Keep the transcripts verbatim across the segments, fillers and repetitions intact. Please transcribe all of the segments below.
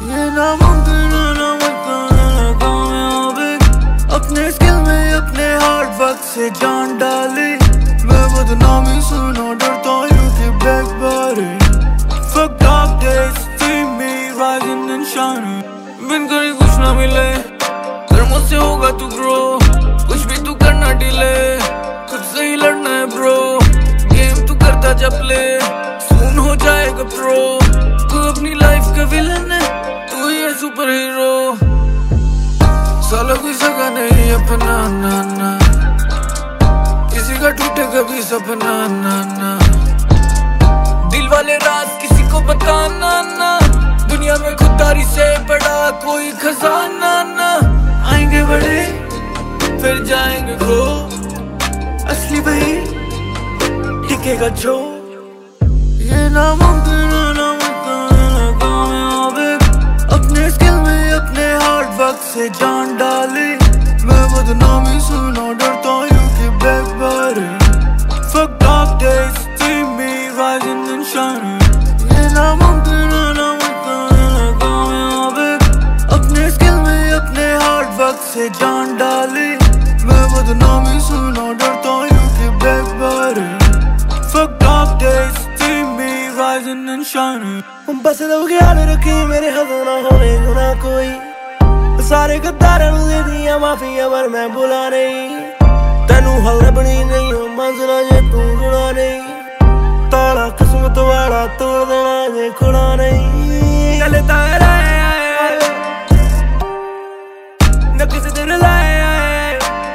ये नामुमकिन है ना मकान लगा मैं आवे अपने स्किल में अपने हार्ड वर्क से जान डाली मैं बदनामी सुना डरता हूँ कि बैक बारे Fuck dark days see me rising and shining बिन कहीं कुछ ना मिले फिर मुझसे होगा तू ग्रो कुछ भी तू करना डिले खुद से ही लड़ना है ब्रो गेम तू करता जब प्ले सून हो जाएगा प्रो तू अपनी लाइफ का विलन है तू ही है सुपर हीरो साला कोई सगा नहीं अपना ना ना किसी का टूटे कभी सपना ना ना दिल वाले राज किसी को बताना ना दुनिया में खुददारी से बड़ा कोई खजाना ना आएंगे बड़े फिर जाएंगे ग्रो असली वही टिकेगा जो ये नामुमकिन है ना मकान लगा मैं आवे अपने स्किल में अपने हार्ड वर्क से जान डाली मैं बदनामी सुना डरता हूँ कि बैक बारे Fuck dark days see me rising and shining ये नामुमकिन है ना मकान लगा मैं आवे अपने स्किल में अपने हार्ड वर्क से जान डाली मैं बदनामी सुना डरता हूँ कि बैक बारे Fuck dark days see me rising and shining बस तो ख्याल रखी मेरे हाथों ना होने ना कोई सारे गद्दारों ने दे दिया माफिया पर मैं बुला नहीं तेनू हल बनी नहीं हो मंजिला जे तू जुड़ा नहीं ताला किस्मत वाला तोड़ देना जे खुड़ा नहीं गले तारा न किसी दिन लाए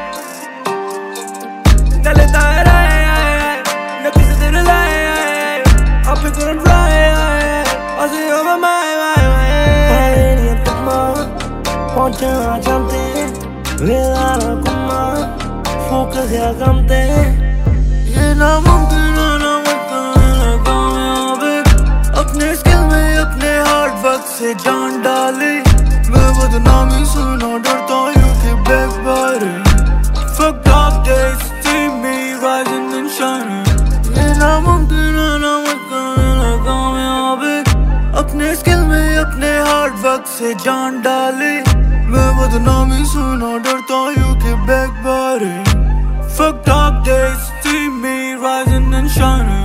गले तारा न किसी दिन लाए I'll pick it and fly I see you over my my my नहीं तुम पहुंचना चाहते वेला ना कुमा फोकस या कमते ये नामुमकिन है ना मकान लगा मैं आवे अपने स्किल में अपने हार्ड वर्क से जान डाली मैं बदनामी सुना डरता हूँ कि बैक बारे Fuck dark days see me rising and shining ये नामुमकिन है ना मकान लगा मैं आवे अपने स्किल में अपने हार्ड वर्क से जान डाली मैं बदनामी सुना डरता हूँ कि बैक बारे Fuck dark days see me rising and shining